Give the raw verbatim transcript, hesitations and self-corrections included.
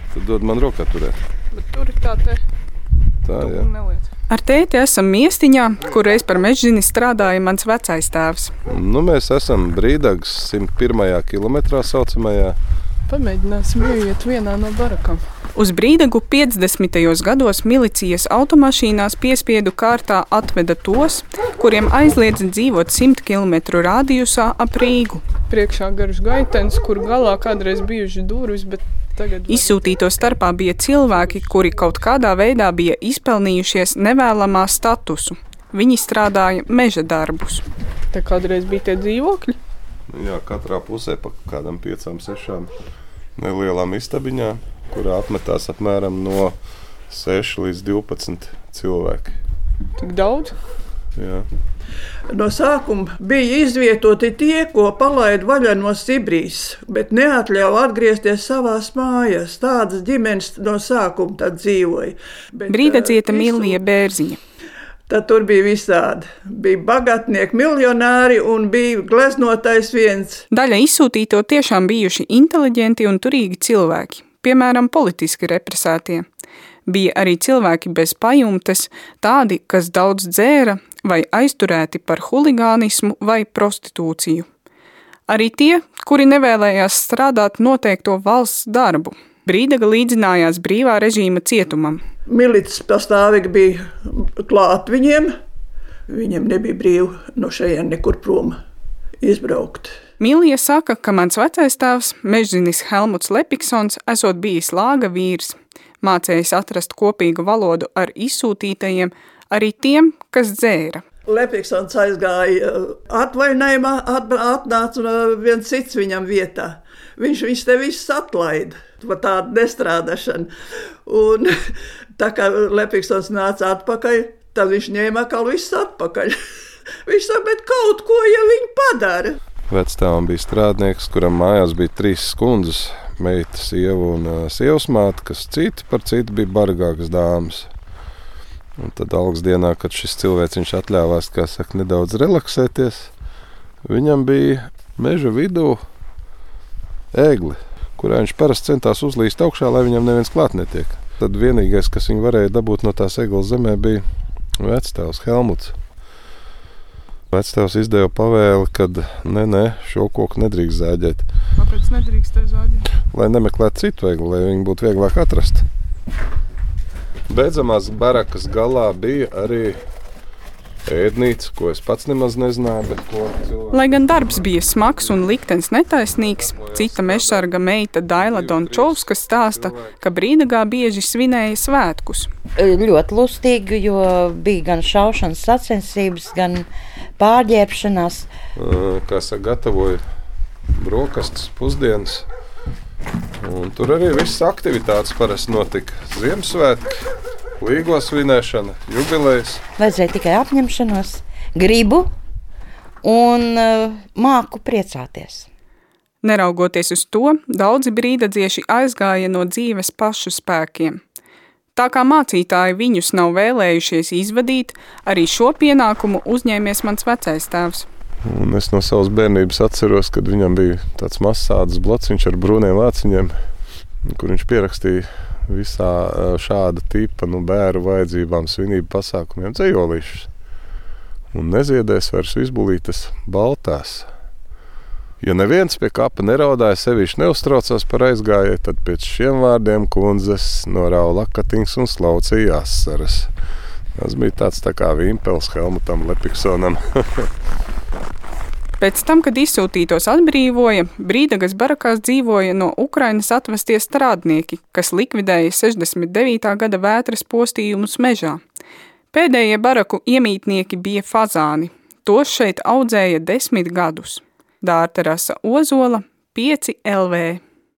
Tad dod man rokā turēt. Bet tur ir tā te. Tā, jā. Neliec. Ar tēti esam Miestiņā, kur reiz par mežzini strādāja mans vecais tēvs. Nu, mēs esam Brīdagas simt pirmajā kilometrā saucamajā. Pamēģināsim ieiet vienā no barakām. Uz Brīdagu piecdesmitajos gados milicijas automašīnās piespiedu kārtā atveda tos, kuriem aizliedza dzīvot simt kilometru rādījusā ap Rīgu. Priekšā garš gaitenis, kur galā kādreiz bijuši durvis, bet tagad... Izsūtīto starpā bija cilvēki, kuri kaut kādā veidā bija izpelnījušies nevēlamā statusu. Viņi strādāja meža darbus. Te kādreiz bija tie dzīvokļi? Jā, katrā pusē pa kādam piecām, sešām nelielām istabiņā, kurā apmetās apmēram no seši līdz divpadsmit cilvēki. Tik daudz? Jā. No sākuma bija izvietoti tie, ko palaid vaļā no Sibrijas, bet neatļauj atgriezties savās mājās. Tādas ģimenes no sākuma tad dzīvoja. Bet, Brīdadzieta visu... Milija Bērziņa. Tad tur bija visādi. Bija bagatnieki, miljonāri un bija gleznotais viens. Daļa izsūtīto tiešām bijuši inteliģenti un turīgi cilvēki, piemēram, politiski represētie. Bija arī cilvēki bez pajumtes, tādi, kas daudz dzēra vai aizturēti par huligānismu vai prostitūciju. Arī tie, kuri nevēlējās strādāt noteikto valsts darbu. Brīdaga līdzinājās brīvā režīma cietumam. Milicis pastāvīgi bija klāt viņiem. Viņiem nebija brīvi no šejien nekur prom izbraukt. Milija saka, ka mans vecais tēvs, mežzinis Helmuts Lepiksons, esot bijis lāga vīrs. Mācējis atrast kopīgu valodu ar izsūtītajiem, arī tiem, kas dzēra. Lepiksons aizgāja atvaļinājumā, atnāca viens cits viņam vietā. Viņš viņš te viss atlaida par tādu nestrādāšanu. Un tā kā Lepiksons nāca atpakaļ, tad viņš ņēma atkal viss atpakaļ. Viņš saka, bet kaut ko, ja viņi padara. Vecstāvam bija strādnieks, kuram mājās bija trīs skundzes, meita, sieva un uh, sievas māte, kas citi par citu bija bargākas dāmas. Un tad algas dienā, kad šis cilvēks viņš atļāvās, kā saka, nedaudz relaksēties, viņam bija meža vidū ēgli, kurā viņš parasti centās uzlīst augšā, lai viņam neviens klāt netiek. Tad vienīgais, kas viņu varēja dabūt no tās egles zemē, bija vecstāvs Helmuts. Vecstāvs izdeva pavēli, kad ne, ne, šo koku nedrīkst zāģēt. Kāpēc nedrīkst te zāģēt? Lai nemeklētu citu egli, lai viņu būtu vieglāk atrast. Beidzamās barakas galā bija arī ēdnīca, ko es pats nemaz nezināju, bet ko cilvēki... Lai gan darbs bija smags un liktenis netaisnīgs, cita mežsarga meita Daila Dončovska stāsta, ka Brīdagā bieži svinēja svētkus. Ļoti lustīgi, jo bija gan šaušanas sacensības, gan pārģērbšanās. Kā saka, gatavoja brokastis, pusdienas. Un tur arī visas aktivitātes parasti notika. Ziemassvētki, līgo svinēšana, jubilejas. Vajadzēja tikai apņemšanos, gribu un uh, māku priecāties. Neraugoties uz to, daudzi brīdadzieši aizgāja no dzīves pašu spēkiem. Tā kā mācītāji viņus nav vēlējušies izvadīt, arī šo pienākumu uzņēmies mans vecais tēvs. Un es no savas bērnības atceros, kad viņam bija tāds mazs sādas blociņš ar brūniem vāciņiem, kur viņš pierakstīja visā šāda tipa nu, bēru vajadzībām, svinību pasākumiem dzejolīšus. Un neziedēs vairs izbulītas baltās. Ja neviens pie kapa neraudāja, sevišķi neuztraucās par aizgājēju, tad pēc šiem vārdiem kundzes norāva lakatiņas un slaucīja asaras. Tas bija tāds tā kā vimpels Helmutam Lepiksonam. Pēc tam, kad izsūtītos atbrīvoja, Brīdagas barakās dzīvoja no Ukrainas atvestie strādnieki, kas likvidēja sešdesmit devītā gada vētras postījumus mežā. Pēdējie baraku iemītnieki bija fazāni. Tos šeit audzēja desmit gadus. Dārta Rasa Ozola, pieci L V.